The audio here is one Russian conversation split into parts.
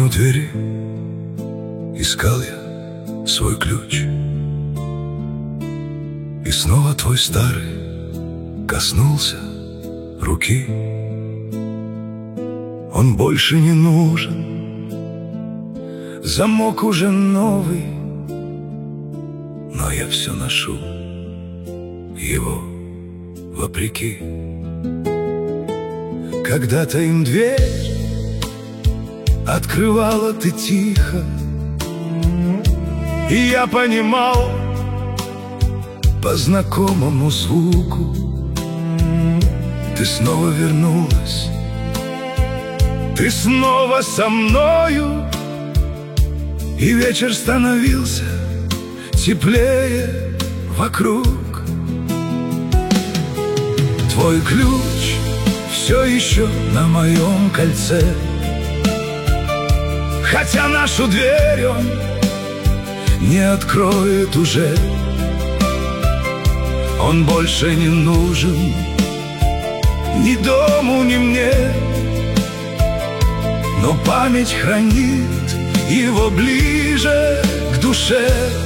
двери искал я свой ключ, и снова твой старый коснулся руки. Он больше не нужен, замок уже новый, но я все ношу его вопреки. Когда-то им дверь открывала ты тихо, и я понимал по знакомому звуку. Ты снова вернулась, ты снова со мною, и вечер становился теплее вокруг. Твой ключ все еще на моем кольце, хотя нашу дверь он не откроет уже. Он больше не нужен ни дому, ни мне, но память хранит его ближе к душе.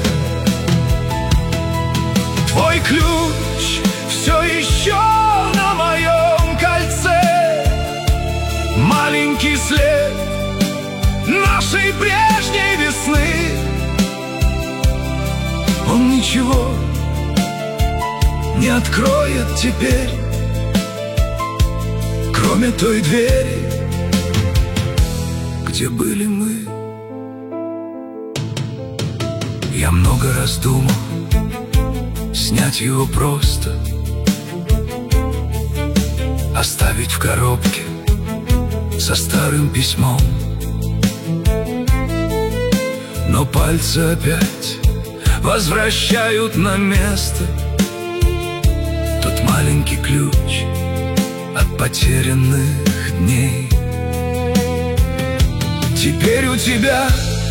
Твой ключ все еще на моем кольце, маленький след нашей прежней весны. Он ничего не откроет теперь, кроме той двери, где были мы. Я много раз думал снять его просто, оставить в коробке со старым письмом, но пальцы опять возвращают на место тот маленький ключ от потерянных дней. Теперь у тебя,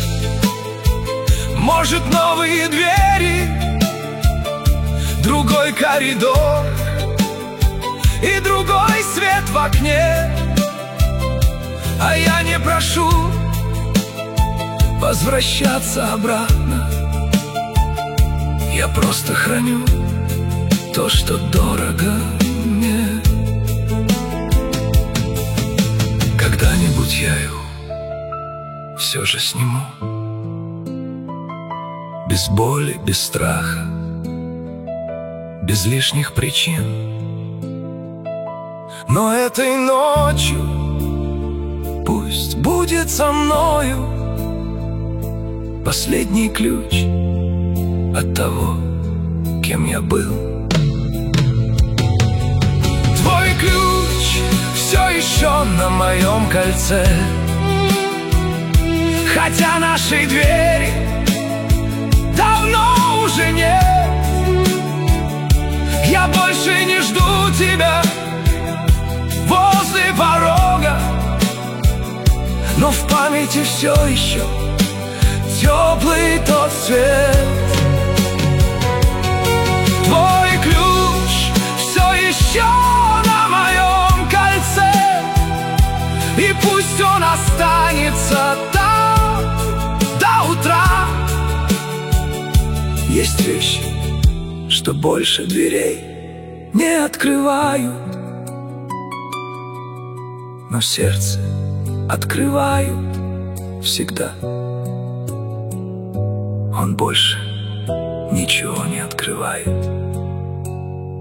может, новые двери, другой коридор и другой свет в окне, а я не прошу возвращаться обратно. Я просто храню то, что дорого мне. Когда-нибудь я его все же сниму, без боли, без страха, без лишних причин. Но этой ночью пусть будет со мною последний ключ от того, кем я был. Твой ключ все еще на моем кольце, хотя нашей двери давно уже нет. Я больше не жду тебя возле порога, но в памяти все еще теплый тот свет. Твой ключ все еще на моем кольце, и пусть он останется там до утра. Есть вещи, что больше дверей не открывают, но сердце открывают всегда. Он больше ничего не открывает,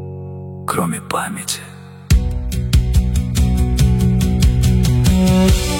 кроме памяти.